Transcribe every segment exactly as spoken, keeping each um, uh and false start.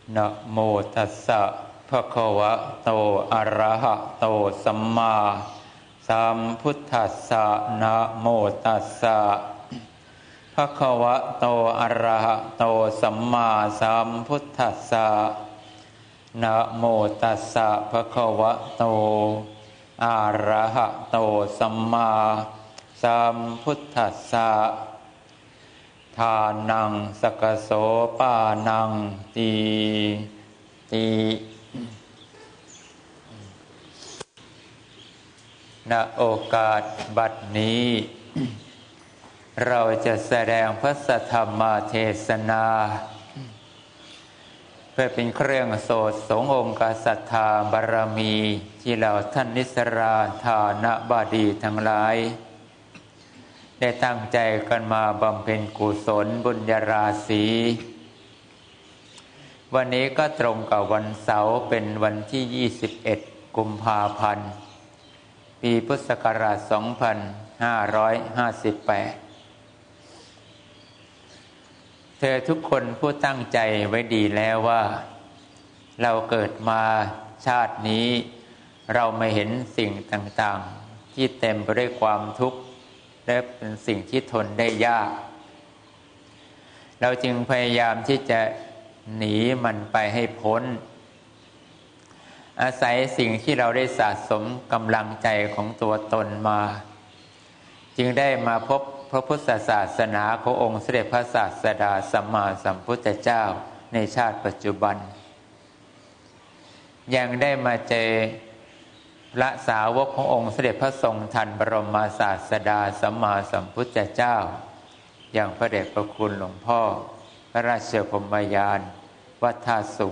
นะโมตัสสะภะคะวะโตอะระหะโตสัมมาสัมพุทธัสสะนะโมตัสสะภะคะวะโตอะระหะโตสัมมาสัมพุทธัสสะนะโมตัสสะภะคะวะโตอะระหะโตสัมมาสัมพุทธัสสะทานังสกโสปานังตีติณโอกาสบัดนี้เราจะแสดงพระสัทธรรมเทศนาเพื่อเป็นเครื่องโสดสงองค์กษัตริย์บารมีที่เราท่านนิสราฐานะบดีทั้งหลายได้ตั้งใจกันมาบำเพ็ญกุศลบุญญาราศีวันนี้ก็ตรงกับวันเสาร์เป็นวันที่ยี่สิบเอ็ดกุมภาพันธ์ปีพุทธศักราชสองพันห้าร้อยห้าสิบแปดเธอทุกคนผู้ตั้งใจไว้ดีแล้วว่าเราเกิดมาชาตินี้เราไม่เห็นสิ่งต่างๆที่เต็มไปด้วยความทุกข์และเป็นสิ่งที่ทนได้ยากเราจึงพยายามที่จะหนีมันไปให้พ้นอาศัยสิ่งที่เราได้สะสมกำลังใจของตัวตนมาจึงได้มาพบพระพุทธศาสนาขององค์สมเด็จพระศาสดาสัมมาสัมพุทธเจ้าในชาติปัจจุบันยังได้มาเจอพระสาวกขององค์สมเด็จพระทรงทันบรมศาสดาสัมมาสัมพุทธเจ้าอย่างพระเดชพระคุณหลวงพ่อพระราชพรหมยานวัดท่าสุง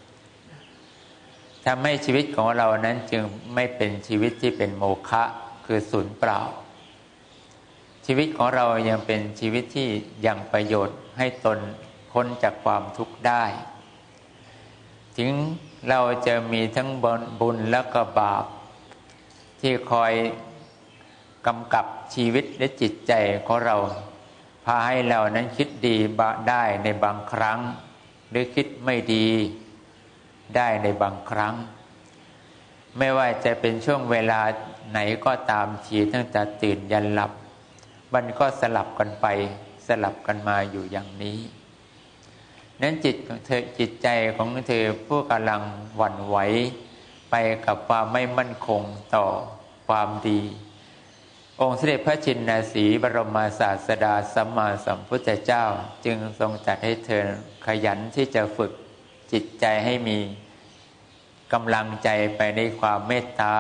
ทำให้ชีวิตของเรานั้นจึงไม่เป็นชีวิตที่เป็นโมฆะคือศูนย์เปล่าชีวิตของเรายังเป็นชีวิตที่ยังประโยชน์ให้ตนพ้นจากความทุกข์ได้ถึงเราจะมีทั้งบุญและก็บาปที่คอยกำกับชีวิตและจิตใจของเราพาให้เรานั้นคิดดีได้ในบางครั้งหรือคิดไม่ดีได้ในบางครั้งไม่ว่าจะเป็นช่วงเวลาไหนก็ตามทีตั้งแต่ตื่นยันหลับมันก็สลับกันไปสลับกันมาอยู่อย่างนี้นั้นจิตของเธอจิตใจของเธอผู้กำลังหวั่นไหวไปกับความไม่มั่นคงต่อความดีองค์สมเด็จพระชินสีห์บรมศาสดาสัมมาสัมพุทธเจ้าจึงทรงจัดให้เธอขยันที่จะฝึกจิตใจให้มีกำลังใจไปในความเมตตา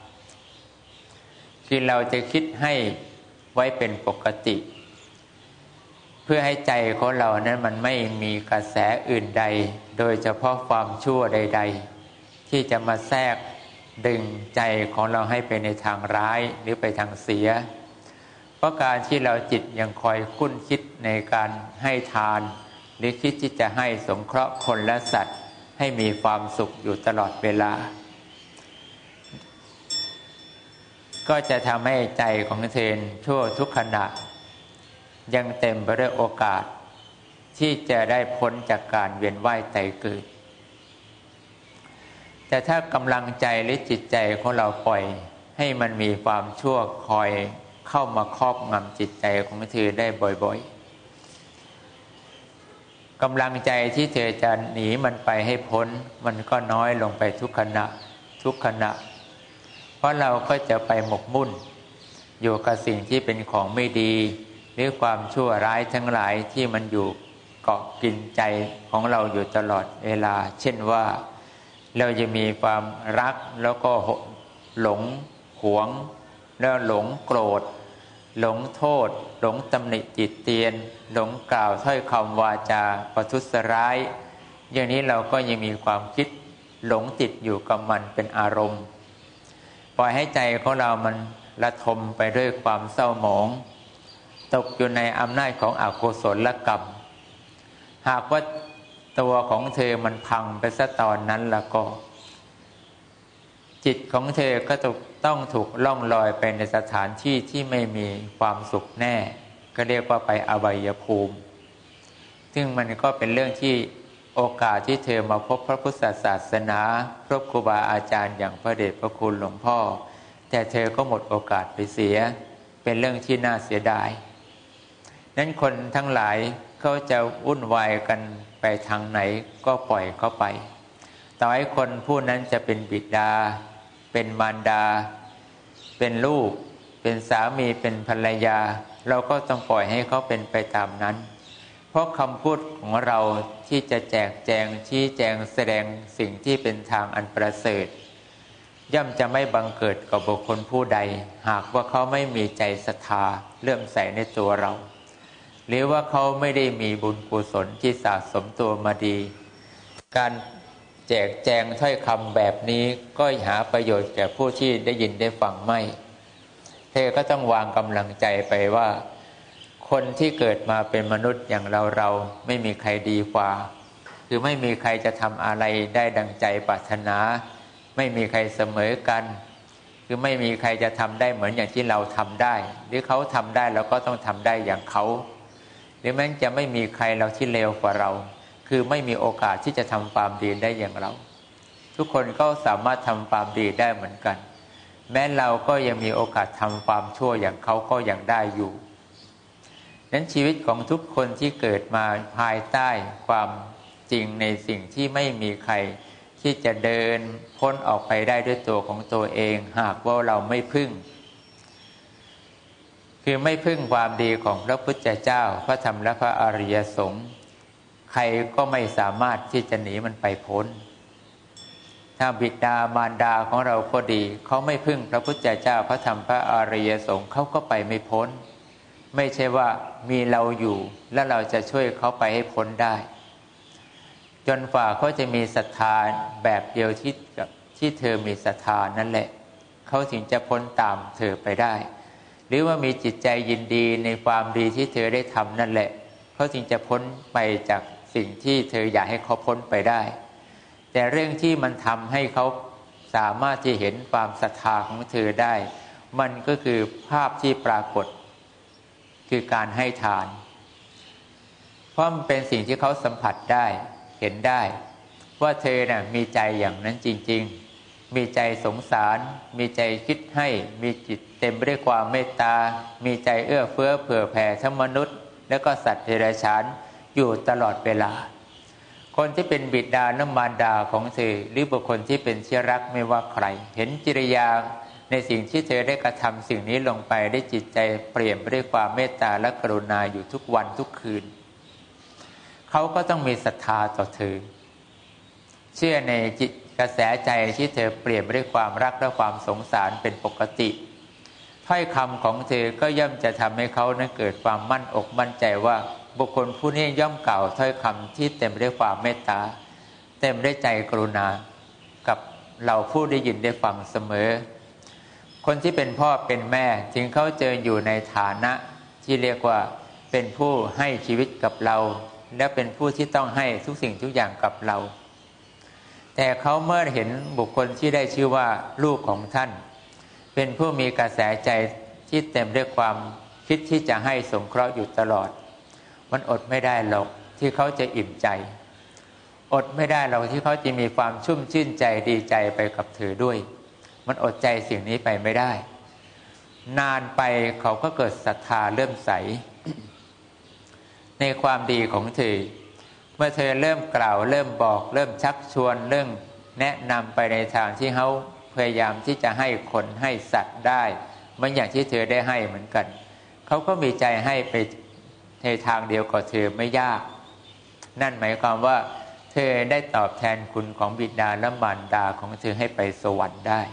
คือเราจะคิดให้ไว้เป็นปกติเพื่อให้ใจของเรานั้นมันไม่มีกระแสอื่นใดโดยเฉพาะความชั่วใดๆที่จะมาแทรกดึงใจของเราให้ไปในทางร้ายหรือไปทางเสียเพราะการที่เราจิตยังคอยคุ้นคิดในการให้ทานหรือคิดที่จะให้สงเคราะห์คนและสัตว์ให้มีความสุขอยู่ตลอดเวลาก็จะทำให้ใจของเธอชั่วทุกขณะยังเต็มไปด้วยโอกาสที่จะได้พ้นจากการเวียนว่ายตายเกิดแต่ถ้ากำลังใจหรือจิตใจของเราปล่อยให้มันมีความชั่วคอยเข้ามาครอบงำจิตใจของเธอได้บ่อยๆกำลังใจที่เธอจะหนีมันไปให้พ้นมันก็น้อยลงไปทุกขณะทุกขณะเพราะเราก็จะไปหมกมุ่นอยู่กับสิ่งที่เป็นของไม่ดีหรือความชั่วร้ายทั้งหลายที่มันอยู่เกาะกินใจของเราอยู่ตลอดเวลาเช่นว่าเราจะมีความรักแล้วก็หลงหวงแล้วหลงโกรธหลงโทษหลงตำหนิติเตียนหลงกล่าวถ้อยคำวาจาประทุษร้ายอย่างนี้เราก็ยังมีความคิดหลงติดอยู่กับมันเป็นอารมณ์ปล่อยให้ใจของเรามันระทมไปด้วยความเศร้าหมองตกอยู่ในอำนาจของอกุศลกรรมหากว่าตัวของเธอมันพังไปซะตอนนั้นแล้วก็จิตของเธอก็ต้องถูกล่องลอยไปในสถานที่ที่ไม่มีความสุขแน่ก็เรียกว่าไปอบายภูมิซึ่งมันก็เป็นเรื่องที่โอกาสที่เธอมาพบพระพุทธศาสนาพบครูบาอาจารย์อย่างพระเดชพระคุณหลวงพ่อแต่เธอก็หมดโอกาสไปเสียเป็นเรื่องที่น่าเสียดายนั้นคนทั้งหลายเขาจะวุ่นวายกันไปทางไหนก็ปล่อยเขาไปต่อให้คนผู้นั้นจะเป็นบิดาเป็นมารดาเป็นลูกเป็นสามีเป็นภรรยาเราก็ต้องปล่อยให้เขาเป็นไปตามนั้นเพราะคำพูดของเราที่จะแจกแจงชี้แจงแสดงสิ่งที่เป็นทางอันประเสริฐย่อมจะไม่บังเกิดกับบุคคลผู้ใดหากว่าเขาไม่มีใจศรัทธาเลื่อมใสในตัวเราหรือว่าเขาไม่ได้มีบุญกุศลที่สะสมตัวมาดีการแจกแจงถ้อยคำแบบนี้ก็หาประโยชน์แก่ผู้ที่ได้ยินได้ฟังไม่เธอก็ต้องวางกำลังใจไปว่าคนที่เกิดมาเป็นมนุษย์อย่างเราเราไม่มีใครดีกว่าคือไม่มีใครจะทำอะไรได้ดังใจปรารถนาไม่มีใครเสมอกันคือไม่มีใครจะทำได้เหมือนอย่างที่เราทำได้หรือเขาทำได้เราก็ต้องทำได้อย่างเขาหรือแม้จะไม่มีใครเราที่เลวกว่าเราคือไม่มีโอกาสที่จะทำความดีได้อย่างเราทุกคนก็สามารถทำความดีได้เหมือนกันแม้เราก็ยังมีโอกาสทำความชั่วอย่างเขาก็ยังได้อยู่นั้นชีวิตของทุกคนที่เกิดมาภายใต้ความจริงในสิ่งที่ไม่มีใครที่จะเดินพ้นออกไปได้ด้วยตัวของตัวเองหากว่าเราไม่พึ่งคือไม่พึ่งความดีของพระพุทธเจ้าพระธรรมและพระอริยสงฆ์ใครก็ไม่สามารถที่จะหนีมันไปพ้นถ้าบิดามารดาของเราก็ดีเขาไม่พึ่งพระพุทธเจ้าพระธรรมพระอริยสงฆ์เขาก็ไปไม่พ้นไม่ใช่ว่ามีเราอยู่แล้วเราจะช่วยเขาไปให้พ้นได้จนฝ่าเขาจะมีศรัทธาแบบเดียวที่กับที่เธอมีศรัทธานั่นแหละเขาถึงจะพ้นตามเธอไปได้หรือว่ามีจิตใจยินดีในความดีที่เธอได้ทำนั่นแหละเขาจึงจะพ้นไปจากสิ่งที่เธออยากให้เขาพ้นไปได้แต่เรื่องที่มันทำให้เขาสามารถที่เห็นความศรัทธาของเธอได้มันก็คือภาพที่ปรากฏคือการให้ทานเพราะมันเป็นสิ่งที่เขาสัมผัสได้เห็นได้ว่าเธอน่ะมีใจอย่างนั้นจริงๆมีใจสงสารมีใจคิดให้มีจิตเต็มไปด้วยความเมตตามีใจเอื้อเฟื้อเผื่อแผ่ทั้งมนุษย์และก็สัตว์เดรัจฉานอยู่ตลอดเวลาคนที่เป็นบิดาและมารดาของเธอหรือบุคคลที่เป็นที่รักไม่ว่าใครเห็นกิริยาในสิ่งที่เธอได้กระทำสิ่งนี้ลงไปได้จิตใจเปลี่ยนไปด้วยความเมตตาและกรุณาอยู่ทุกวันทุกคืนเขาก็ต้องมีศรัทธาต่อเธอเชื่อในจิตกระแสใจที่เธอเปลี่ยนไปด้วยความรักและความสงสารเป็นปกติถ้อยคำของเธอก็ย่อมจะทำให้เขานั้นเกิดความมั่นอกมั่นใจว่าบุคคลผู้นี้ย่อมกล่าวถ้อยคำที่เต็มไปด้วยความเมตตาเต็มด้วยใจกรุณากับเราผู้ได้ยินได้ฟังเสมอคนที่เป็นพ่อเป็นแม่ถึงเขาเจออยู่ในฐานะที่เรียกว่าเป็นผู้ให้ชีวิตกับเราและเป็นผู้ที่ต้องให้ทุกสิ่งทุกอย่างกับเราแต่เขาเมื่อเห็นบุคคลที่ได้ชื่อว่าลูกของท่านเป็นผู้มีกระแสใจที่เต็มด้วยความคิดที่จะให้สงเคราะห์อยู่ตลอดมันอดไม่ได้หรอกที่เขาจะอิ่มใจอดไม่ได้หรอกที่เขาจะมีความชุ่มชื่นใจดีใจไปกับเธอด้วยมันอดใจสิ่งนี้ไปไม่ได้นานไปเขาก็เกิดศรัทธาเริ่มใส ในความดีของเธอเมื่อเธอเริ่มกล่าวเริ่มบอกเริ่มชักชวนเรื่องแนะนำไปในทางที่เขาพยายามที่จะให้คนให้สัตว์ได้เหมือนอย่างที่เธอได้ให้เหมือนกันเขาก็มีใจให้ไปในทางเดียวกับเธอไม่ยากนั่นหมายความว่าเธอได้ตอบแทนคุณของบิดาและมารดาของเธอให้ไปสวรรค์ได้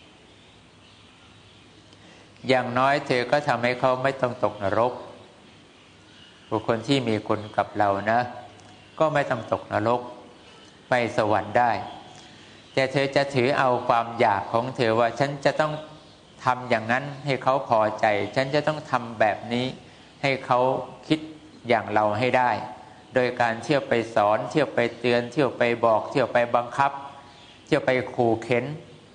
อย่างน้อยเธอก็ทำให้เขาไม่ต้องตกนรกบุคคลที่มีคุณกับเรานะก็ไม่ต้องตกนรกไปสวรรค์ได้แต่เธอจะถือเอาความอยากของเธอว่าฉันจะต้องทำอย่างนั้นให้เขาพอใจฉันจะต้องทำแบบนี้ให้เขาคิดอย่างเราให้ได้โดยการเที่ยวไปสอนเที่ยวไปเตือนเที่ยวไปบอกเที่ยวไปบังคับเที่ยวไปขู่เข็น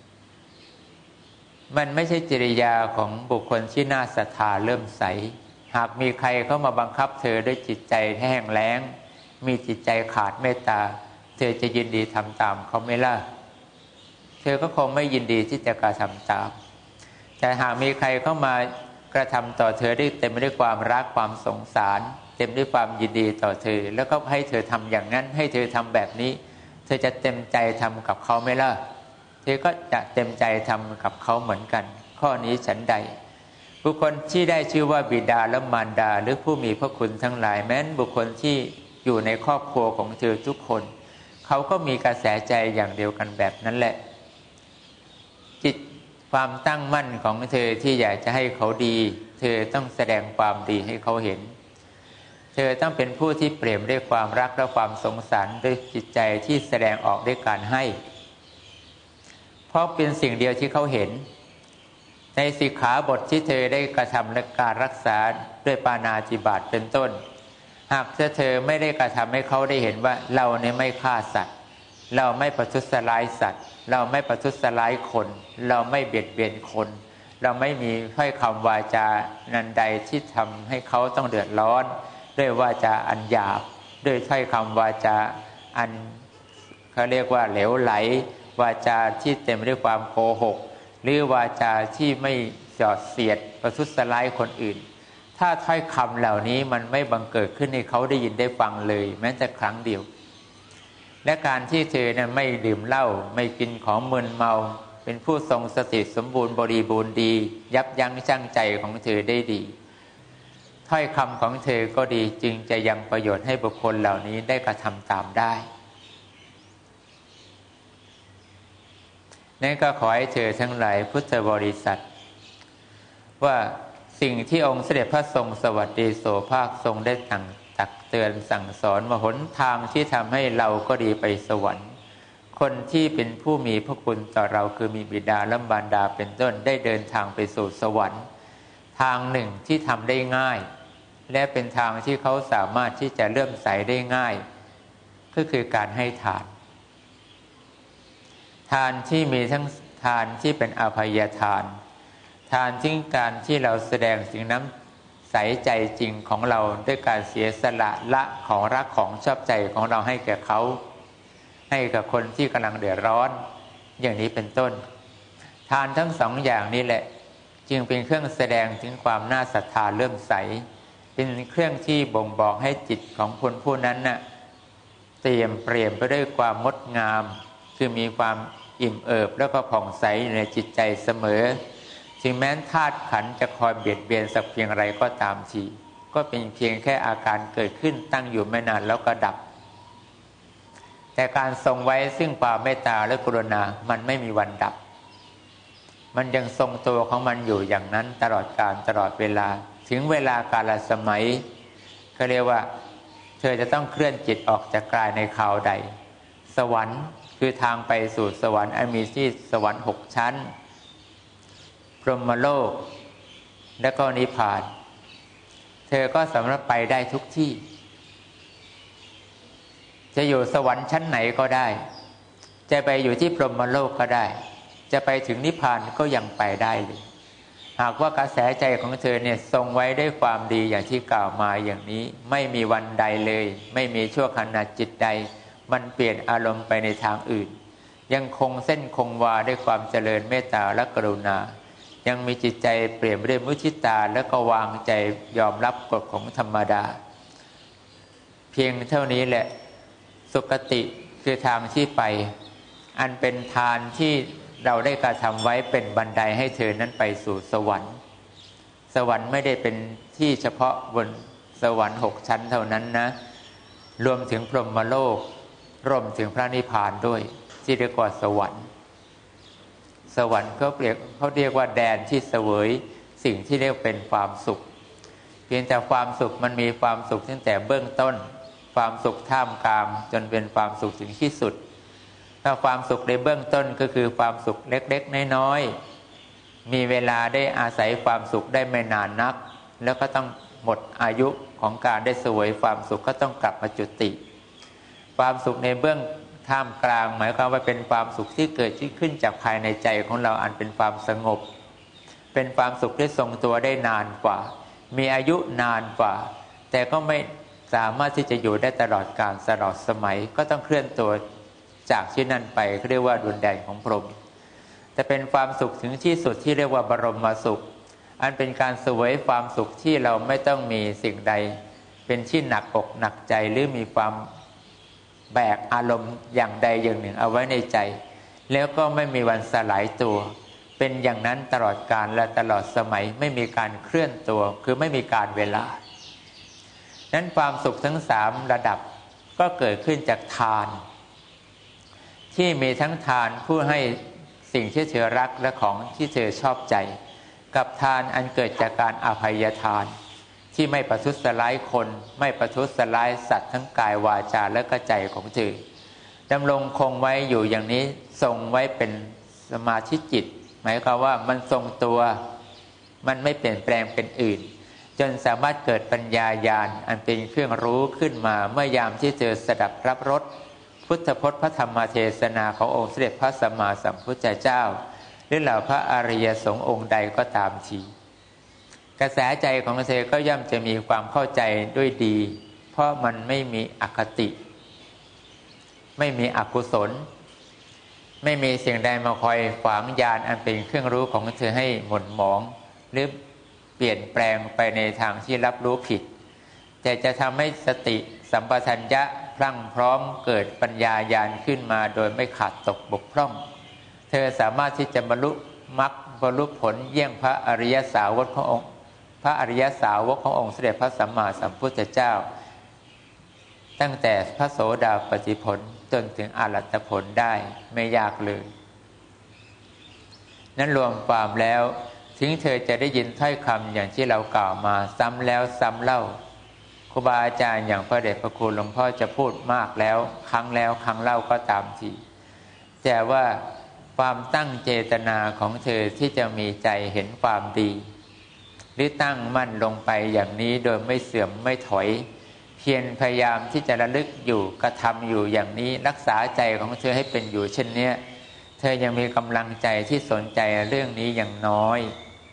มันไม่ใช่จริยาของบุคคลที่น่าศรัทธาเริ่มใสหากมีใครเข้ามาบังคับเธอด้วยจิตใจแห้งแล้งมีจิตใจขาดเมตตาเธอจะยินดีทำตามเขาไหมล่ะเธอก็คงไม่ยินดีที่จะกระทำตามแต่หากมีใครเข้ามากระทำต่อเธอได้เต็มไปด้วยความรักความสงสารเต็มด้วยความยินดีต่อเธอแล้วก็ให้เธอทำอย่างนั้นให้เธอทำแบบนี้เธอจะเต็มใจทำกับเขาไหมล่ะเธอก็จะเต็มใจทำกับเขาเหมือนกันข้อนี้ฉันใดบุคคลที่ได้ชื่อว่าบิดาและมารดาหรือผู้มีพระคุณทั้งหลายแม้นบุคคลที่อยู่ในครอบครัวของเธอทุกคนเขาก็มีกระแสใจอย่างเดียวกันแบบนั้นแหละจิตความตั้งมั่นของเธอที่อยากจะให้เขาดีเธอต้องแสดงความดีให้เขาเห็นเธอต้องเป็นผู้ที่เปี่ยมด้วยความรักและความสงสารด้วยจิตใจที่แสดงออกด้วยการให้เพราะเป็นสิ่งเดียวที่เขาเห็นในสิกขาบทที่เธอได้กระทำและการรักษาด้วยปาณาติบาตเป็นต้นหากเธอไม่ได้กระทำให้เขาได้เห็นว่าเราเนี่ยไม่ฆ่าสัตว์เราไม่ประทุษร้ายสัตว์เราไม่ประทุษร้ายคนเราไม่เบียดเบียนคนเราไม่มีถ้อยคำวาจานันใดที่ทำให้เขาต้องเดือดร้อนด้วยวาจาอันหยาบด้วยถ้อยคำวาจาอันเขาเรียกว่าเหลวไหลวาจาที่เต็มไปด้วยความโกหกหรือวาจาที่ไม่สอดเสียดประทุษร้ายคนอื่นถ้าถ้อยคำเหล่านี้มันไม่บังเกิดขึ้นให้เขาได้ยินได้ฟังเลยแม้แต่ครั้งเดียวและการที่เธอนั้นไม่ดื่มเหล้าไม่กินของมึนเมาเป็นผู้ทรงสติสมบูรณ์บริบูรณ์ดียับยั้งชั่งใจของเธอได้ดีถ้อยคำของเธอก็ดีจึงจะยังประโยชน์ให้บุคคลเหล่านี้ได้กระทำตามได้นั่นก็ขอให้เธอทั้งหลายพุทธบริษัทว่าสิ่งที่องค์เสด็จพระทรงสวัสดีโสภาคทรงได้ตักตักเตือนสั่งสอนว่าหนทางที่ทำให้เราก็ดีไปสวรรค์คนที่เป็นผู้มีพระคุณต่อเราคือมีบิดาและมารดาเป็นต้นได้เดินทางไปสู่สวรรค์ทางหนึ่งที่ทำได้ง่ายและเป็นทางที่เขาสามารถที่จะเลื่อมใสได้ง่ายก็คือการให้ทานทานที่มีทั้งทานที่เป็นอภัยทานทานที่การที่เราแสดงสิ่งน้ำใสใจจริงของเราด้วยการเสียสละละของรักของชอบใจของเราให้แก่เขาให้กับคนที่กำลังเดือดร้อนอย่างนี้เป็นต้นทานทั้งสองอย่างนี้แหละจึงเป็นเครื่องแสดงถึงความน่าศรัทธาเลื่อมใสเป็นเครื่องที่บ่งบอกให้จิตของคนผู้นั้นน่ะเตรียมเปลี่ยนไปด้วยความงดงามคือมีความอิ่มเอิบแล้วก็ผ่องใสในจิตใจเสมอถึงแม้ธาตุขันธ์จะคอยเบียดเบียนสักเพียงไรก็ตามทีก็เป็นเพียงแค่อาการเกิดขึ้นตั้งอยู่ไม่นานแล้วก็ดับแต่การทรงไว้ซึ่งความเมตตาและกรุณามันไม่มีวันดับมันยังทรงตัวของมันอยู่อย่างนั้นตลอดกาลตลอดเวลาถึงเวลากาลสมัยเขาเรียกว่าเธอจะต้องเคลื่อนจิตออกจากกายในคราวใดสวรรค์คือทางไปสู่สวรรค์อันมีที่สวรรค์หกชั้นพรหมโลกและก็นิพพานเธอก็สามารถไปได้ทุกที่จะอยู่สวรรค์ชั้นไหนก็ได้จะไปอยู่ที่พรหมโลกก็ได้จะไปถึงนิพพานก็ยังไปได้เลยหากว่ากระแสใจของเธอเนี่ยทรงไว้ด้วยความดีอย่างที่กล่าวมาอย่างนี้ไม่มีวันใดเลยไม่มีชั่วขณะจิตใดมันเปลี่ยนอารมณ์ไปในทางอื่นยังคงเส้นคงวาด้วยความเจริญเมตตาและกรุณายังมีจิตใจเปลี่ยนไปด้วยมุทิตาและก็วางใจยอมรับกฎของธรรมดาเพียงเท่านี้แหละสุคติคือทางที่ไปอันเป็นทานที่เราได้กระทำไว้เป็นบันไดให้เธอนั้นไปสู่สวรรค์สวรรค์ไม่ได้เป็นที่เฉพาะบนสวรรค์หกชั้นเท่านั้นนะรวมถึงพรหมโลกรวมถึงพระนิพพานด้วยที่เรียกว่าสวรรค์สวรรค์เขาเรียกเขาเรียกว่าแดนที่เสวยสิ่งที่เรียกเป็นความสุขเพียงแต่ความสุขมันมีความสุขตั้งแต่เบื้องต้นความสุขท่ามกลางจนเป็นความสุขถึงที่สุดถ้าความสุขในเบื้องต้นก็คือความสุขเล็กๆน้อยๆมีเวลาได้อาศัยความสุขได้ไม่นานนักแล้วก็ต้องหมดอายุของการได้เสวยความสุขก็ต้องกลับมาจุติความสุขในเบื้องท่ามกลางหมายความว่าเป็นความสุขที่เกิดขึ้นจากภายในใจของเราอันเป็นความสงบเป็นความสุขที่ทรงตัวได้นานกว่ามีอายุนานกว่าแต่ก็ไม่สามารถที่จะอยู่ได้ตลอดกาลตลอดสมัยก็ต้องเคลื่อนตัวจากที่นั่นไปเขาเรียกว่าดินแดนของพรหมแต่เป็นความสุขถึงที่สุดที่เรียกว่าบรมสุขอันเป็นการเสวยความสุขที่เราไม่ต้องมีสิ่งใดเป็นที่หนักอกหนักใจหรือมีความแบกอารมณ์อย่างใดอย่างหนึ่งเอาไว้ในใจแล้วก็ไม่มีวันสลายตัวเป็นอย่างนั้นตลอดกาลและตลอดสมัยไม่มีการเคลื่อนตัวคือไม่มีการเวลานั้นความสุขทั้งสามระดับก็เกิดขึ้นจากทานที่มีทั้งทานผู้ให้สิ่งที่เธอรักและของที่เธอชอบใจกับทานอันเกิดจากการอภัยทานที่ไม่ประทุษร้ายคนไม่ประทุษร้ายสัตว์ทั้งกายวาจาและก็ใจของเธอดำรงคงไว้อยู่อย่างนี้ทรงไว้เป็นสมาธิจิตหมายความว่ามันทรงตัวมันไม่เปลี่ยนแปลงเป็นอื่นจนสามารถเกิดปัญญาญาณอันเป็นเครื่องรู้ขึ้นมาเมื่อยามที่เจอสดับรับรสพุทธพจน์พระธรรมเทศนาขององค์สมเด็จพระสัมมาสัมพุทธเจ้าหรือเหล่าพระอริยสงฆ์องค์ใดก็ตามทีกระแสใจของเธอก็ย่อมจะมีความเข้าใจด้วยดีเพราะมันไม่มีอคติไม่มีอกุศลไม่มีสิ่งใดมาคอยขวางญาณอันเป็นเครื่องรู้ของเธอให้หม่นหมองหรือเปลี่ยนแปลงไปในทางที่รับรู้ผิดแต่จะทำให้สติสัมปชัญญะพรั่งพร้อมเกิดปัญญาญาณขึ้นมาโดยไม่ขาดตกบกพร่องเธอสามารถที่จะบรรลุมรรคบรรลุผลเยี่ยงพระอริยสาวกขององค์พระอริยสาวกขององค์สมเด็จพระสัมมาสัมพุทธเจ้าตั้งแต่พระโสดาปัตติผลจนถึงอรหัตผลได้ไม่ยากเลยนั้นรวมความแล้วถึงเธอจะได้ยินถ้อยคำอย่างที่เรากล่าวมาซ้ำแล้วซ้ำเล่าครูบาอาจารย์อย่างพระเดชพระคุณหลวงพ่อจะพูดมากแล้วครั้งแล้วครั้งเล่าก็ตามทีแต่ว่าความตั้งเจตนาของเธอที่จะมีใจเห็นความดีหรือตั้งมั่นลงไปอย่างนี้โดยไม่เสื่อมไม่ถอยเพียรพยายามที่จะระลึกอยู่กระทำอยู่อย่างนี้รักษาใจของเธอให้เป็นอยู่เช่นนี้เธอยังมีกำลังใจที่สนใจเรื่องนี้อย่างน้อย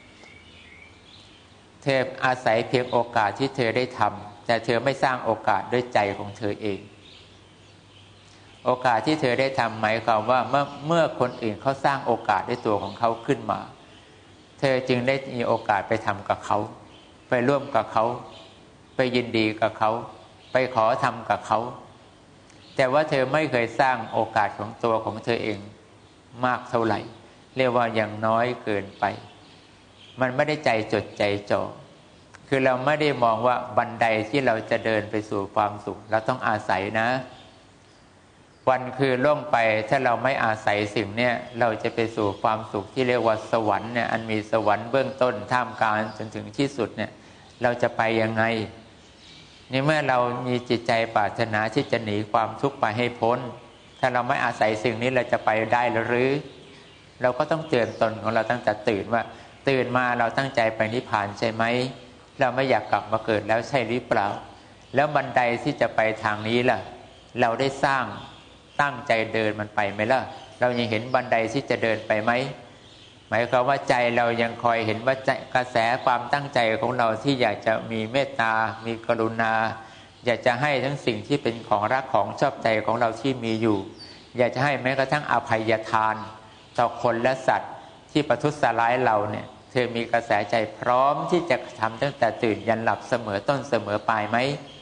เธออาศัยเพียงโอกาสที่เธอได้ทำแต่เธอไม่สร้างโอกาสด้วยใจของเธอเองโอกาสที่เธอได้ทำหมายความว่าเมื่อเมื่อคนอื่นเขาสร้างโอกาสด้วยตัวของเขาขึ้นมาเธอจึงได้มีโอกาสไปทำกับเขาไปร่วมกับเขาไปยินดีกับเขาไปขอทำกับเขาแต่ว่าเธอไม่เคยสร้างโอกาสของตัวของเธอเองมากเท่าไหร่เรียกว่ายังน้อยเกินไปมันไม่ได้ใจจดใจจ่อคือเราไม่ได้มองว่าบันไดที่เราจะเดินไปสู่ความสุขเราต้องอาศัยนะวันคือล่วงไปถ้าเราไม่อาศัยสิ่งเนี้ยเราจะไปสู่ความสุขที่เรียกว่าสวรรค์เนี่ยอันมีสวรรค์เบื้องต้นท่ามกลางจนถึงที่สุดเนี่ยเราจะไปยังไงนี่เมื่อเรามีจิตใจปรารถนาที่จะหนีความทุกข์ไปให้พ้นถ้าเราไม่อาศัยสิ่งนี้เราจะไปได้หรือเราก็ต้องเตือนตนของเราตั้งแต่ตื่นว่าตื่นมาเราตั้งใจไปนิพพานใช่ไหมเราไม่อยากกลับมาเกิดแล้วใช่หรือเปล่าแล้วบันไดที่จะไปทางนี้ล่ะเราได้สร้างตั้งใจเดินมันไปไหมล่ะเรายังเห็นบันไดที่จะเดินไปไหมหมายความว่าใจเรายังคอยเห็นว่ากระแสความตั้งใจของเราที่อยากจะมีเมตตามีกรุณาอยากจะให้ทั้งสิ่งที่เป็นของรักของชอบใจของเราที่มีอยู่อยากจะให้แม้กระทั่งอภัยทานต่อคนและสัตว์ที่ประทุษร้ายเราเนี่ยเธอมีกระแสใจพร้อมที่จะทำตั้งแต่ตื่นยันหลับเสมอต้นเสมอปลายไหม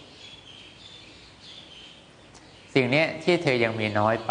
สิ่งนี้ที่เธอยังมีน้อยไป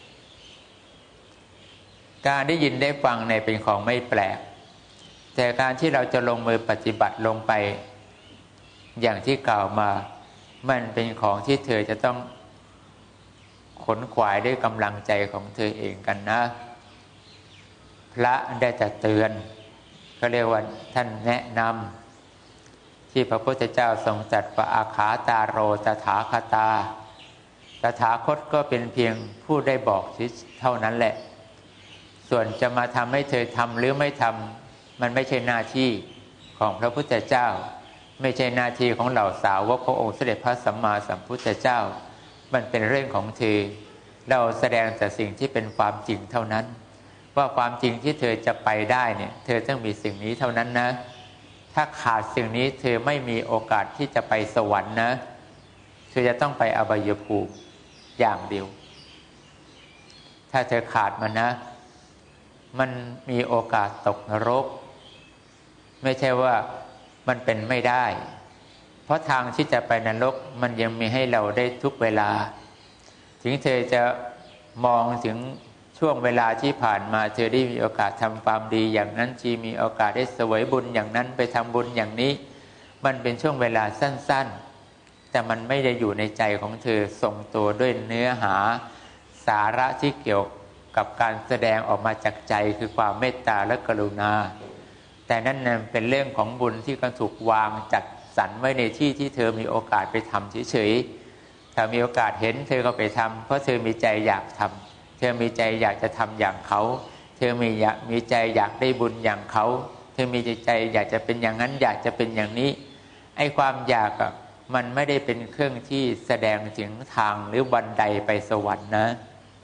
การได้ยินได้ฟังในเป็นของไม่แปลกแต่การที่เราจะลงมือปฏิบัติลงไปอย่างที่กล่าวมามันเป็นของที่เธอจะต้องขนขวายด้วยกำลังใจของเธอเองกันนะพระได้แต่เตือนก็เรียกว่าท่านแนะนำที่พระพุทธเจ้าทรงตรัสว่าอาคาตาโรตถาคตาตถาคตก็เป็นเพียงผู้ได้บอกเท่านั้นแหละส่วนจะมาทำให้เธอทำหรือไม่ทำมันไม่ใช่หน้าที่ของพระพุทธเจ้าไม่ใช่หน้าที่ของเหล่าสาวกขององค์สมเด็จพระสัมมาสัมพุทธเจ้ามันเป็นเรื่องของเธอเราแสดงแต่สิ่งที่เป็นความจริงเท่านั้นว่าความจริงที่เธอจะไปได้เนี่ยเธอต้องมีสิ่งนี้เท่านั้นนะถ้าขาดสิ่งนี้เธอไม่มีโอกาสที่จะไปสวรรค์นะเธอจะต้องไปอบายภูมิอย่างเดียวถ้าเธอขาดมันนะมันมีโอกาสตกนรกไม่ใช่ว่ามันเป็นไม่ได้เพราะทางที่จะไปนรกมันยังมีให้เราได้ทุกเวลาถึงเธอจะมองถึงช่วงเวลาที่ผ่านมาเธอได้มีโอกาสทำความดีอย่างนั้นที่มีโอกาสได้เสวยบุญอย่างนั้นไปทำบุญอย่างนี้มันเป็นช่วงเวลาสั้นๆแต่มันไม่ได้อยู่ในใจของเธอทรงตัวด้วยเนื้อหาสาระที่เกี่ยวกับการแสดงออกมาจากใจคือความเมตตาและกรุณาแต่นั่นเป็นเรื่องของบุญที่ก็ถูกวางจัดสรรไว้ในที่ที่เธอมีโอกาสไปทำเฉยๆถ้ามีโอกาสเห็นเธอก็ไปทำเพราะเธอมีใจอยากทำเธอมีใจอยากจะทำอย่างเขาเธอมีอยากมีใจอยากได้บุญอย่างเขาเธอมีใจอยากจะเป็นอย่างนั้นอยากจะเป็นอย่างนี้ไอ้ความอยากอ่ะมันไม่ได้เป็นเครื่องที่แสดงถึงทางหรือบันไดไปสวรรค์นะ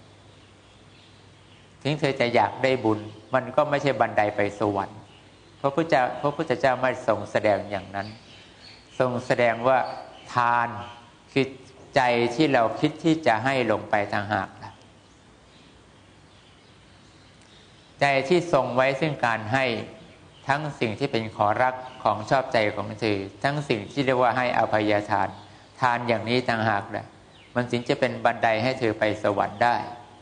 ถึงเธอจะอยากได้บุญมันก็ไม่ใช่บันไดไปสวรรค์พระพุทธเจ้าพระพุทธเจ้าไม่ทรงแสดงอย่างนั้นทรงแสดงว่าทานคือใจที่เราคิดที่จะให้ลงไปทางหากล่ะใจที่ทรงไว้ซึ่งการให้ทั้งสิ่งที่เป็นขอรักของชอบใจของเธอทั้งสิ่งที่เรียกว่าให้อภัยทานทานอย่างนี้ต่างหากแหละมันถึงจะเป็นบันไดให้เธอไปสวรรค์ได้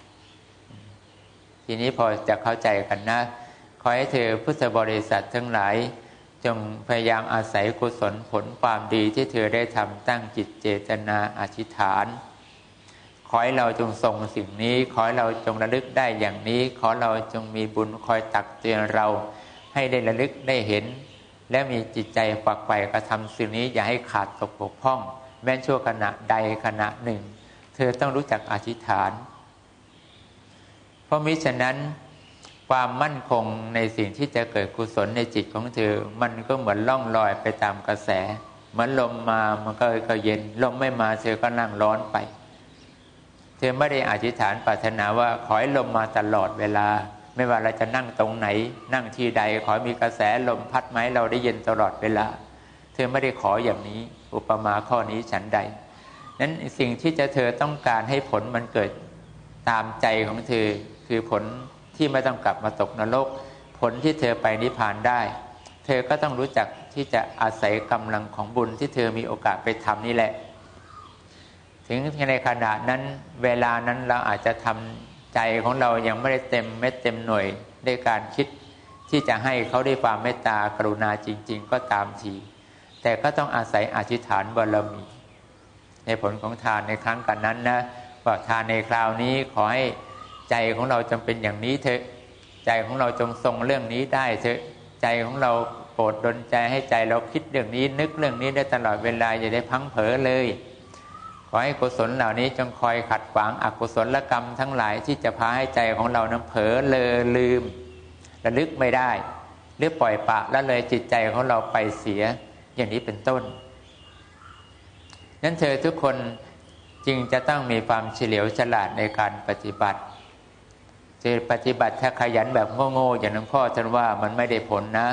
ทีนี้พอจะเข้าใจกันนะขอให้เธอพุทธบริษัททั้งหลายจงพยายามอาศัยกุศลผลความดีที่เธอได้ทำตั้งจิตเจตนาอธิษฐานขอให้เราจงทรงสิ่งนี้ขอให้เราจงระลึกได้อย่างนี้ขอเราจงมีบุญคอยตักเตือนเราให้ได้ระลึกได้เห็นและมีจิตใจฝักใฝ่กระทำสิ่งนี้อย่าให้ขาดตกบกพร่องแม้ชั่วขณะใดขณะหนึ่งเธอต้องรู้จักอธิษฐานเพราะมิฉะนั้นความมั่นคงในสิ่งที่จะเกิดกุศลในจิตของเธอมันก็เหมือนล่องลอยไปตามกระแสเหมือนลมมามันก็ก็เย็นลมไม่มาเธอก็นั่งร้อนไปเธอไม่ได้อธิษฐานปรารถนาว่าขอให้ลมมาตลอดเวลาไม่ว่าเราจะนั่งตรงไหนนั่งที่ใดขอมีกระแสลมพัดไหมเราได้เย็นตลอดเวลาเธอไม่ได้ขออย่างนี้อุปมาข้อนี้ฉันใดนั้นสิ่งที่จะเธอต้องการให้ผลมันเกิดตามใจของเธอคือผลที่ไม่ต้องกลับมาตกนรกผลที่เธอไปนิพพานได้เธอก็ต้องรู้จักที่จะอาศัยกำลังของบุญที่เธอมีโอกาสไปทำนี่แหละถึงในขณะนั้นเวลานั้นเราอาจจะทำใจของเรายังไม่ได้เต็มเม็ดเต็มหน่วยในการคิดที่จะให้เขาได้ความเมตตากรุณาจริงๆก็ตามทีแต่ก็ต้องอาศัยอธิษฐานบารมีในผลของทานในครั้งกันนั้นนะว่าทานในคราวนี้ขอให้ใจของเราจงเป็นอย่างนี้เถอะใจของเราจงทรงเรื่องนี้ได้เถอะใจของเราโปรดดลใจให้ใจเราคิดเรื่องนี้นึกเรื่องนี้ได้ตลอดเวลาอย่าได้พังเผลอเลยขอให้กุศลเหล่านี้จงคอยขัดขวางอกุศลกรรมทั้งหลายที่จะพาให้ใจของเรานั้นเผลอเลอลืมระลึกไม่ได้หรือปล่อยปละละเลยจิตใจของเราไปเสียอย่างนี้เป็นต้นนั้นเธอทุกคนจึงจะต้องมีความเฉลียวฉลาดในการปฏิบัติจะปฏิบัติถ้าขยันแบบโง่ๆอย่างหลวงพ่อท่านว่ามันไม่ได้ผลนะ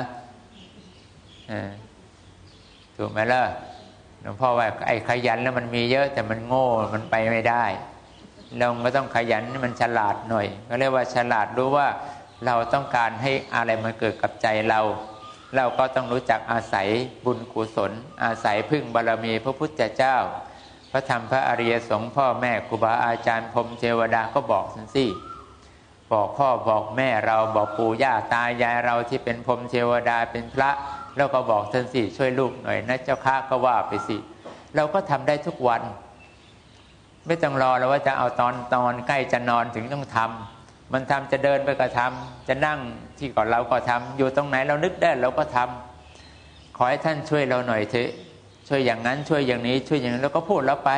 ถูกไหมล่ะหลวงพ่อว่าไอ้ขยันแล้วมันมีเยอะแต่มันโง่มันไปไม่ได้เราก็ต้องขยันมันฉลาดหน่อยก็เรียกว่าฉลาดรู้ว่าเราต้องการให้อะไรมันเกิดกับใจเราเราก็ต้องรู้จักอาศัยบุญกุศลอาศัยพึ่งบารมีพระพุทธเจ้าพระธรรมพระอริยสงฆ์พ่อแม่ครูบาอาจารย์พรหมเทวดาก็บอกสิสิบอกพ่อบอกแม่เราบอกปู่ย่าตายายเราที่เป็นพรหมเทวดาเป็นพระเราก็บอกท่านสิช่วยลูกหน่อยนะเจ้าข้าก็ว่าไปสิเราก็ทำได้ทุกวันไม่ต้องรอแล้วว่าจะเอาตอนตอนใกล้จะนอนถึงต้องทำมันทำจะเดินไปก็ทำจะนั่งที่ก่อนเราก็ทำอยู่ตรงไหนเรานึกได้เราก็ทำขอให้ท่านช่วยเราหน่อยเถอะช่วยอย่างนั้นช่วยอย่างนี้ช่วยอย่างนี้แล้วก็พูดแล้วไป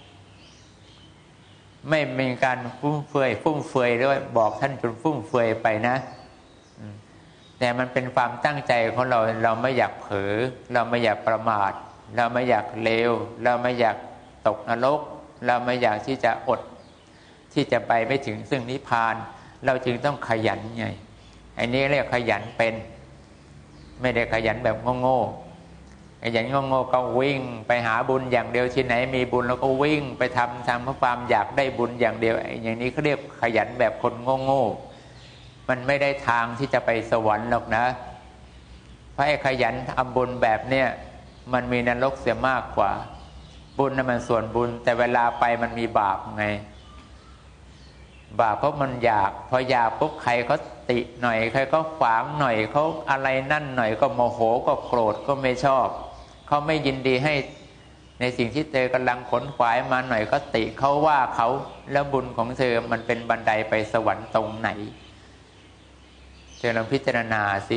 ไม่มีการฟุ่มเฟือยฟุ่มเฟือยด้วยบอกท่านจนฟุ่มเฟือยไปนะแต่มันเป็นความตั้งใจของเราเราไม่อยากเผลอเราไม่อยากประมาทเราไม่อยากเลวเราไม่อยากตกนรกเราไม่อยากที่จะอดที่จะไปไม่ถึงซึ่งนิพพานเราจึงต้องขยันไงไอ้นี้เรียกขยันเป็นไม่ได้ขยันแบบโง่ๆอย่างโง่ๆก็วิ่งไปหาบุญอย่างเดียวที่ไหนมีบุญแล้วก็วิ่งไปทำทำเพราะความอยากได้บุญอย่างเดียวอย่างนี้เขาเรียกขยันแบบคนโง่ๆมันไม่ได้ทางที่จะไปสวรรค์หรอกนะเพราะไอ้ขยันทำบุญแบบเนี้ยมันมีนรกเสียมากกว่าบุญนั้นมันส่วนบุญแต่เวลาไปมันมีบาปไงบาปเพราะมันอยากพออยากปุ๊บใครเขาติหน่อยใครก็ขวางหน่อยเขาอะไรนั่นหน่อยก็โมโหก็โกรธก็ไม่ชอบเขาไม่ยินดีให้ในสิ่งที่เธอกำลังขนขวายมาหน่อยก็ติเขาว่าเขาแล้วบุญของเธอมันเป็นบันไดไปสวรรค์ตรงไหนเธอลองพิจารณาสิ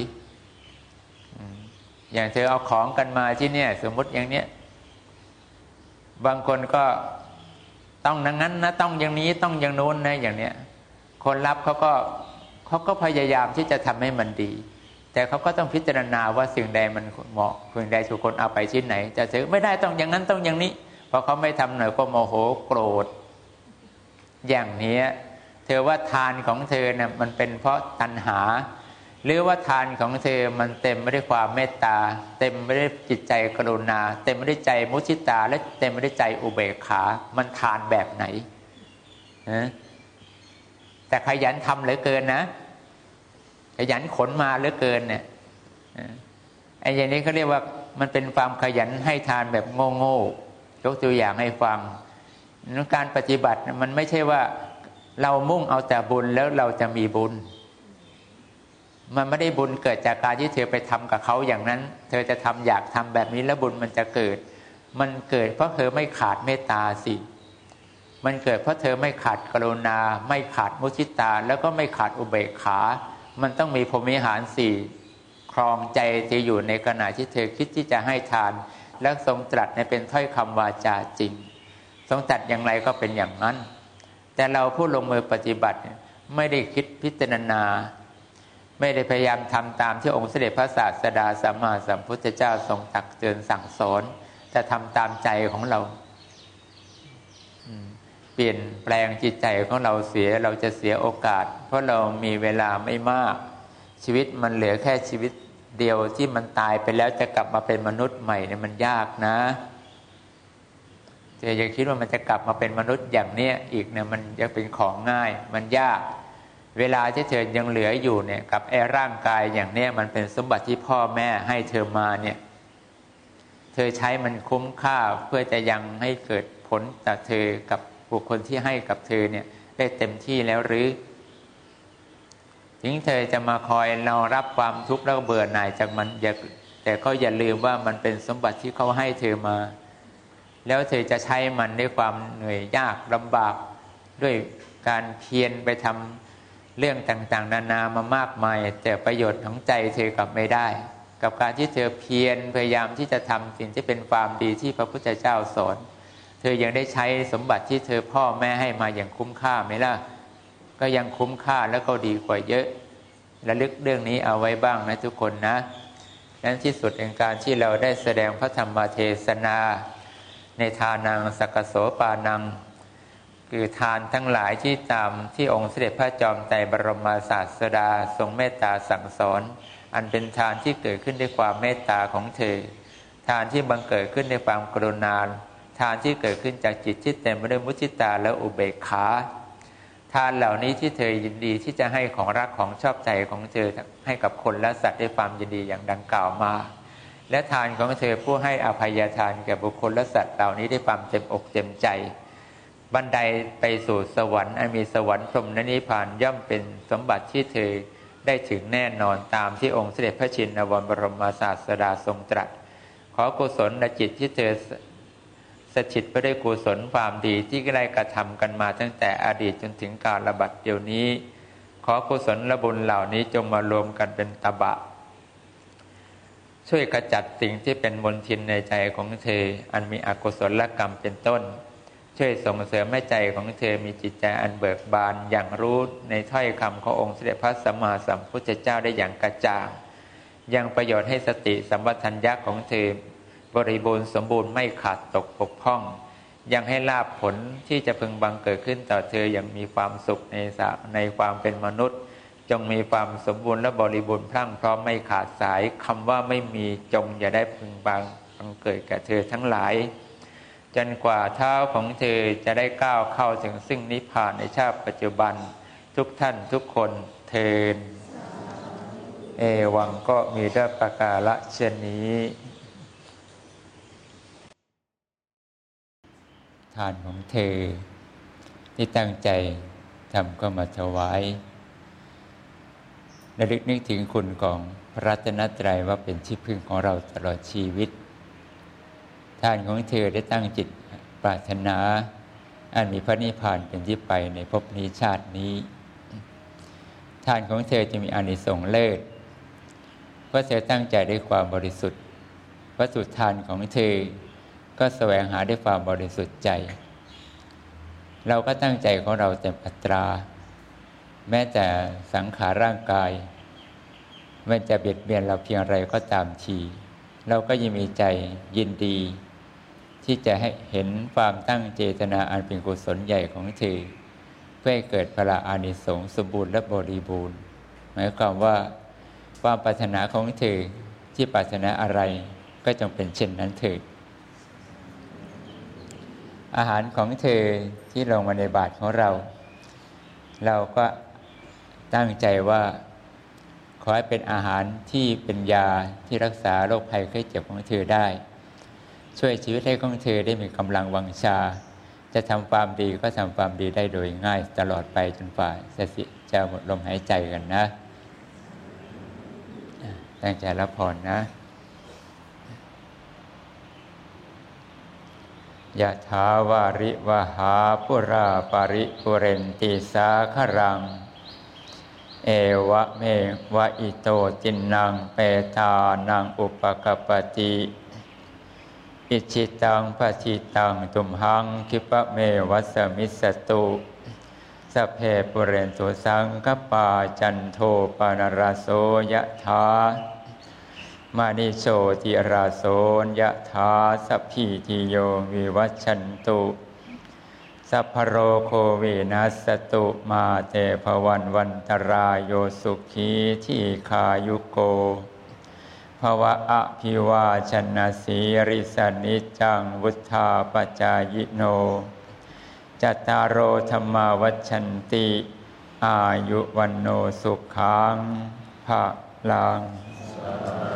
อย่างเธอเอาของกันมาที่เนี่ยสมมติอย่างเนี้ยบางคนก็ต้องอย่างนั้นนะต้องอย่างนี้ต้องอย่างโน้นนะอย่างเนี้ยคนรับเขาก็เขาก็พยายามที่จะทำให้มันดีแต่เขาก็ต้องพิจารณาว่าสิ่งใดมันเหมาะสิ่งใดสุคนเอาไปชิ้นไหนจะถือไม่ได้ต้องอย่างนั้นต้องอย่างนี้พอเขาไม่ทำหน่อยก็โมโหโกรธอย่างนี้เธอว่าทานของเธอเนี่ยมันเป็นเพราะตัณหาหรือว่าทานของเธอมันเต็มไปด้วยความเมตตาเต็มไปด้วยจิตใจกรุณาเต็มไปด้วยใจมุทิตาและเต็มไปด้วยใจอุเบกขามันทานแบบไหนนะแต่ขยันทำเหลือเกินนะขยันขนมาเหลือเกินเนี่ยไอ้อย่างนี้เขาเรียกว่ามันเป็นความขยันให้ทานแบบโง่ๆยกตัวอย่างให้ฟังการปฏิบัติมันไม่ใช่ว่าเรามุ่งเอาแต่บุญแล้วเราจะมีบุญมันไม่ได้บุญเกิดจากการที่เธอไปทำกับเขาอย่างนั้นเธอจะทำอยากทำแบบนี้แล้วบุญมันจะเกิดมันเกิดเพราะเธอไม่ขาดเมตตาสิมันเกิดเพราะเธอไม่ขาดกรุณาไม่ขาดมุทิตาแล้วก็ไม่ขาดอุเบกขามันต้องมีพรหมิหารสี่ครองใจจะอยู่ในขณะที่เธอคิดที่จะให้ทานและทรงตรัสในเป็นถ้อยคำวาจาจริงทรงตรัสอย่างไรก็เป็นอย่างนั้นแต่เราผู้ลงมือปฏิบัติไม่ได้คิดพิจารณาไม่ได้พยายามทำตามที่องค์เสด็จพระศาสดาสัมมาสัมพุทธเจ้าทรงตักเตือนสั่งสอนแต่ทำตามใจของเราเปลี่ยนแปลงจิตใจของเราเสียเราจะเสียโอกาสเพราะเรามีเวลาไม่มากชีวิตมันเหลือแค่ชีวิตเดียวที่มันตายไปแล้วจะกลับมาเป็นมนุษย์ใหม่เนี่ยมันยากนะเธอยังคิดว่ามันจะกลับมาเป็นมนุษย์อย่างเนี้ยอีกเนี่ยมันจะเป็นของง่ายมันยากเวลาที่เธอยังเหลืออยู่เนี่ยกับไอ้ร่างกายอย่างเนี้ยมันเป็นสมบัติที่พ่อแม่ให้เธอมาเนี่ยเธอใช้มันคุ้มค่าเพื่อจะยังให้เกิดผลต่อเธอกับบุคคลที่ให้กับเธอเนี่ยได้เต็มที่แล้วหรือถึงเธอจะมาคอยเรารับความทุกข์แล้วเบื่อหน่ายจากมันอย่าแต่ก็อย่าลืมว่ามันเป็นสมบัติที่เขาให้เธอมาแล้วเธอจะใช้มันด้วยความเหนื่อยยากลำบากด้วยการเพียรไปทำเรื่องต่างๆนานามามากมายแต่ประโยชน์ของใจเธอกลับไม่ได้กับการที่เธอเพียรพยายามที่จะทำสิ่งที่เป็นความดีที่พระพุทธเจ้าสอนเธอยังได้ใช้สมบัติที่เธอพ่อแม่ให้มาอย่างคุ้มค่าไหมล่ะก็ยังคุ้มค่าแล้วก็ดีกว่าเยอะระลึกเรื่องนี้เอาไว้บ้างนะทุกคนนะดังนั้นที่สุดในการที่เราได้แสดงพระธรรมเทศนาในทานังสักกโสปานังคือทานทั้งหลายที่ตามที่องค์เสด็จพระจอมไตรบรมศาสดาทรงเมตตาสั่งสอนอันเป็นทานที่เกิดขึ้นด้วยความเมตตาของเธอทานที่บังเกิดขึ้นด้วยความกรุณาทานที่เกิดขึ้นจากจิตที่เต็มไปด้วยมุทิตาและอุเบกขาทานเหล่านี้ที่เธอยินดีที่จะให้ของรักของชอบใจของเธอให้กับคนและสัตว์ด้วยความยินดีอย่างดังกล่าวมาและทานของเธอผู้ให้อภัยทานแก่บุคคลและสัตว์เหล่านี้ด้วยความเต็มอกเต็มใจบันไดไปสู่สวรรค์อันมีสวรรค์พรหมนิพพานย่อมเป็นสมบัติที่เธอได้ถึงแน่นอนตามที่องค์เสด็จพระชินวรบรมศาสดาทรงตรัสขอกุศลและจิตที่เธอสถิตไปด้วยกุศลความดีที่ได้กระทำกันมาตั้งแต่อดีตจนถึงกาลบัดเดี๋ยวนี้ขอกุศลและบุญเหล่านี้จงมารวมกันเป็นตบะช่วยขจัดสิ่งที่เป็นมลทินในใจของเธออันมีอกุศลกรรมเป็นต้นช่วยส่งเสริมให้ใจของเธอมีจิตใจอันเบิกบานอย่างรู้ในถ้อยคำขององค์เสด็จพระสัมมาสัมพุทธเจ้าได้อย่างกระจ่างยังประโยชน์ให้สติสัมปชัญญะของเธอบริบูรณ์สมบูรณ์ไม่ขาดตกบกพร่องยังให้ลาภผลที่จะพึงบังเกิดขึ้นต่อเธออย่างมีความสุขในในความเป็นมนุษย์จงมีความสมบูรณ์และบริบูรณ์พรั่งพร้อมไม่ขาดสายคำว่าไม่มีจงอย่าได้พึงบังงเกิดแก่เธอทั้งหลายจนกว่าเท้าของเธอจะได้ก้าวเข้าถึงซึ่งนิพพานในชาติปัจจุบันทุกท่านทุกคนเทินเอวังก็มีด้วยประการฉะนี้ทานของเธอที่ตั้งใจทำก็มาถวายระลึกนึกถึงคุณของพระรัตนตรัยว่าเป็นที่พึ่งของเราตลอดชีวิตทานของเธอได้ตั้งจิตปรารถนาอันมีพระนิพพานเป็นที่ไปในภพนี้ชาตินี้ทานของเธอจะมีอานิสงส์เลิศเพราะเธอตั้งใจด้วยความบริสุทธิ์วัตถุทานของเธอก็แสวงหาด้วยความบริสุทธิ์ใจเราก็ตั้งใจของเราเต็มอัตราแม้แต่สังขารร่างกายมันจะเบียดเบียนเราเพียงไรก็ตามทีเราก็ยังมีใจยินดีที่จะให้เห็นความตั้งเจตนาอันเป็นกุศลใหญ่ของเธอเพื่อให้เกิดพละอานิสงส์สมบูรณ์และบริบูรณ์หมายความว่าความปรารถนาของเธอที่ปรารถนาอะไรก็จงเป็นเช่นนั้นเถิดอาหารของเธอที่ลงมาในบาตรของเราเราก็ตั้งใจว่าขอให้เป็นอาหารที่เป็นยาที่รักษาโรคภัยไข้เจ็บของเธอได้ช่วยชีวิตให้ของเธอได้มีกำลังวังชาจะทำความดีก็ทำความดีได้โดยง่ายตลอดไปจนฝ่าจะหมดลมหายใจกันนะตั้งใจรับพรนะยะถาวาริวหาปุราปาริปุเรนติสาครังเอวะเมวะอิโตจินนังเปตานังอุปกปปติอิจิตังปฏิตังตุมหังคิปะเมวัสมิสตุสัพเพปุเรนตุสังคปาจันโทปนรโสยะถามานิโชติราโสยะถาสัพพิติโยวิวัชชันตุสัพพโรโควินัสตุมาเตภวันวันตรายโยสุขีทีขายุโกภวะอภิวาชนะสีริสนิจังวุธาปจายโนจัตตารโอธรรมาวัชชันติอายุวันโนสุขังภะลัง